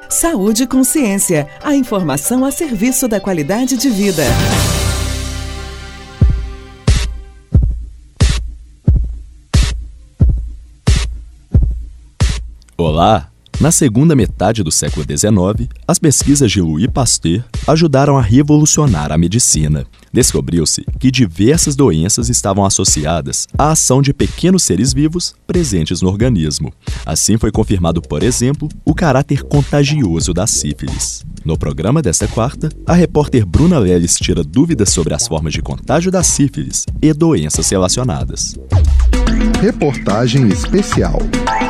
Saúde e Consciência, a informação a serviço da qualidade de vida. Olá! Na segunda metade do século XIX, as pesquisas de Louis Pasteur ajudaram a revolucionar a medicina. Descobriu-se que diversas doenças estavam associadas à ação de pequenos seres vivos presentes no organismo. Assim foi confirmado, por exemplo, o caráter contagioso da sífilis. No programa desta quarta, a repórter Bruna Leles tira dúvidas sobre as formas de contágio da sífilis e doenças relacionadas. Reportagem especial.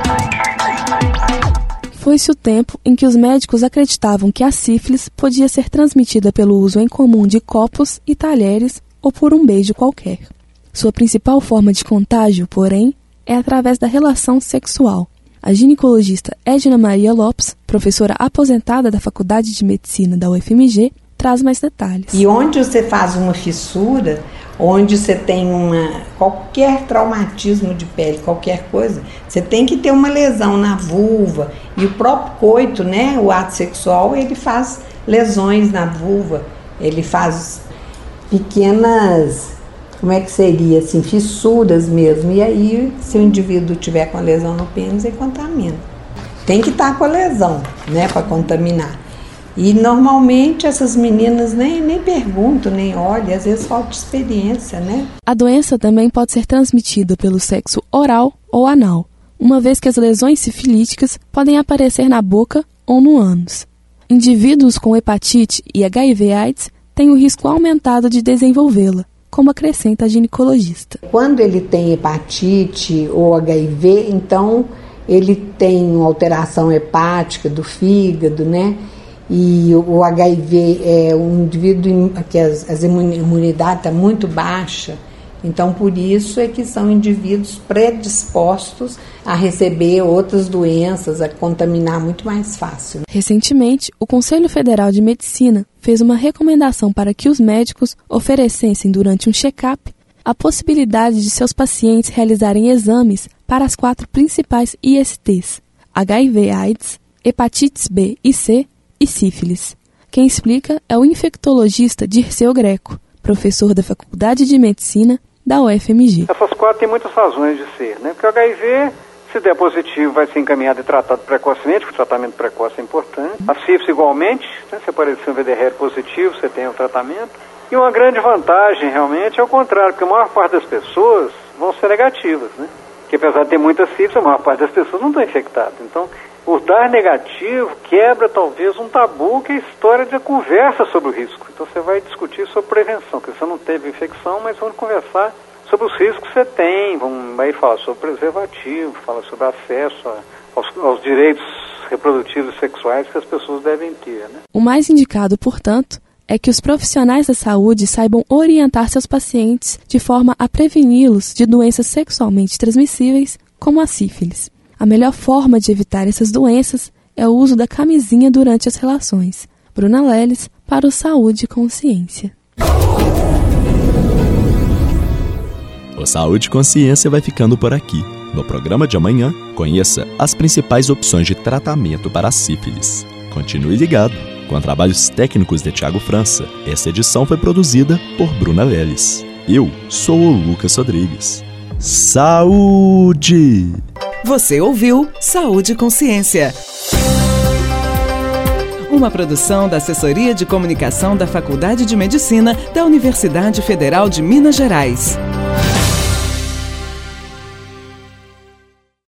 Foi-se o tempo em que os médicos acreditavam que a sífilis podia ser transmitida pelo uso em comum de copos e talheres ou por um beijo qualquer. Sua principal forma de contágio, porém, é através da relação sexual. A ginecologista Edna Maria Lopes, professora aposentada da Faculdade de Medicina da UFMG, traz mais detalhes. E onde você faz uma fissura, onde você tem qualquer traumatismo de pele, qualquer coisa, você tem que ter uma lesão na vulva. E o próprio coito, né, o ato sexual, ele faz lesões na vulva, ele faz pequenas, como é que seria, assim, fissuras mesmo. E aí, se o indivíduo tiver com a lesão no pênis, ele contamina. Tem que estar com a lesão, né, para contaminar. E normalmente essas meninas nem perguntam, nem olham, às vezes falta experiência, né? A doença também pode ser transmitida pelo sexo oral ou anal, uma vez que as lesões sifilíticas podem aparecer na boca ou no ânus. Indivíduos com hepatite e HIV/AIDS têm o risco aumentado de desenvolvê-la, como acrescenta a ginecologista. Quando ele tem hepatite ou HIV, então ele tem uma alteração hepática do fígado, né? E o HIV é um indivíduo que a imunidade está muito baixa, então por isso é que são indivíduos predispostos a receber outras doenças, a contaminar muito mais fácil. Recentemente, o Conselho Federal de Medicina fez uma recomendação para que os médicos oferecessem durante um check-up a possibilidade de seus pacientes realizarem exames para as 4 principais ISTs: HIV/AIDS, hepatites B e C e sífilis. Quem explica é o infectologista Dirceu Greco, professor da Faculdade de Medicina da UFMG. Essas 4 têm muitas razões de ser, né? Porque o HIV, se der positivo, vai ser encaminhado e tratado precocemente, porque o tratamento precoce é importante. A sífilis igualmente, né? Se aparecer um VDR positivo, você tem o tratamento. E uma grande vantagem, realmente, é o contrário, porque a maior parte das pessoas vão ser negativas, né? Porque apesar de ter muita sífilis, a maior parte das pessoas não estão infectadas. Então, o dar negativo quebra talvez um tabu, que é a história da conversa sobre o risco. Então você vai discutir sobre prevenção, porque você não teve infecção, mas vamos conversar sobre os riscos que você tem, vai falar sobre preservativo, falar sobre acesso aos direitos reprodutivos e sexuais que as pessoas devem ter, né? O mais indicado, portanto, é que os profissionais da saúde saibam orientar seus pacientes de forma a preveni-los de doenças sexualmente transmissíveis, como a sífilis. A melhor forma de evitar essas doenças é o uso da camisinha durante as relações. Bruna Leles, para o Saúde e Consciência. O Saúde e Consciência vai ficando por aqui. No programa de amanhã, conheça as principais opções de tratamento para a sífilis. Continue ligado com trabalhos técnicos de Tiago França. Essa edição foi produzida por Bruna Leles. Eu sou o Lucas Rodrigues. Saúde! Você ouviu Saúde e Consciência. Uma produção da Assessoria de Comunicação da Faculdade de Medicina da Universidade Federal de Minas Gerais.